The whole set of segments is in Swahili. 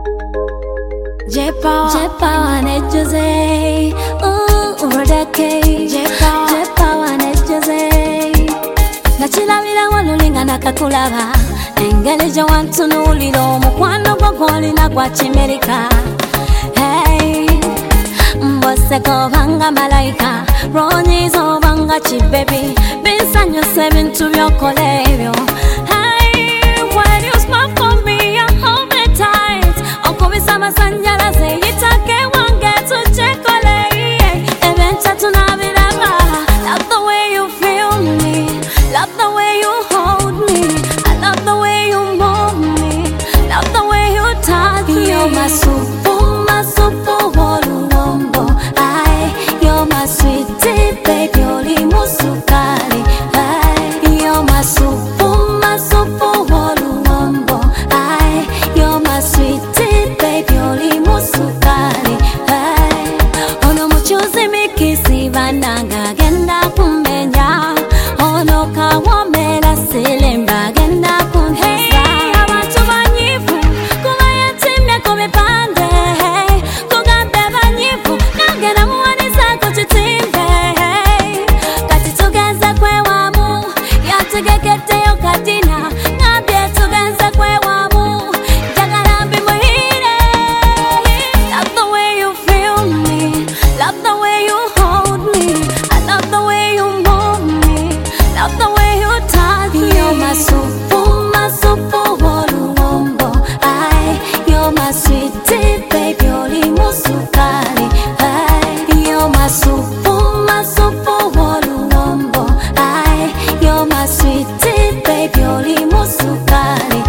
J-Power and Jose, Rodake. J-Power and Jose. Nachila bila walulinga nakakulaba. Engeleja wantu nulilo mukwano gokoli na kwa chimerika. Hey, mbose kobanga malaika. Ronyi zobanga chibebi. Bisanyo sebintu byokolebyo. Hey, when you smile for me, I hold me tight. Okubisa sanjala se yitake wange tuchekole. Eventa tunabilaba. Love the way you feel me. Love the way you hold me. I love the way you move me. Love the way you touch me. You're my super wolumbo. You're my sweetie baby, oli musukali. You're my super wolumbo. You're my sweetie baby, oli musukali. Ono muchuzi mikisi bananga genda kumenya. Ono kawomela silemba genda kunhesa. Abantu banyifu kubaya timya kumipande. Kugambe banyifu nagena muwanisa kuchitimbe. Kati tugenza kwe wamu yategekete yo katina. Ngabye tugenza kwe wamu jagala mbi muhire. Love the way you feel me. Love the way you hold me. I love the way you move me. Love the way you touch me. You're my super wolumbo. You're my sweetie baby, oli musukali. You're my super wolumbo. You're my sweetie baby, oli musukali.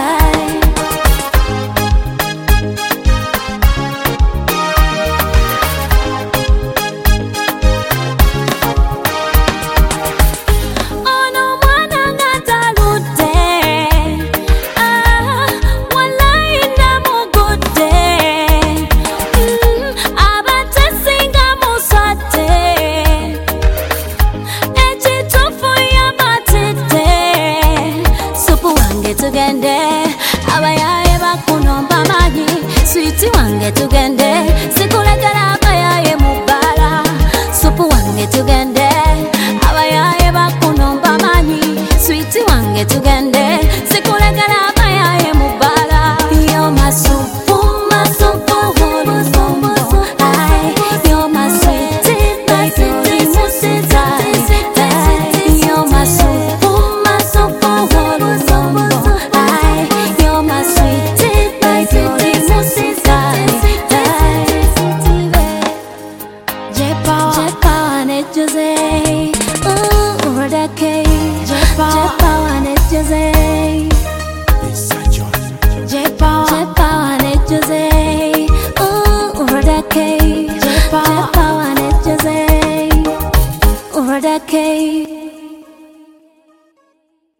Ono mwana ngatalute. Wallahi namugude. Abatesinga musate. Echitufu yabatite. Supu wange tugende. Abayaye bakunomba manyi. Sweetie wange tugende. Sikulegala abayaye mubala. Supu wange tugende. Abayaye bakunomba manyi. Sweetie wange tugende. Sikulegala abayaye mubala. You're my super wolumbo. You're my sweetie baby, oli musukali. You're my super wolumbo. You're my sweetie baby, oli musukali. J-Power and Jose, Rodake. J-Power and Jose.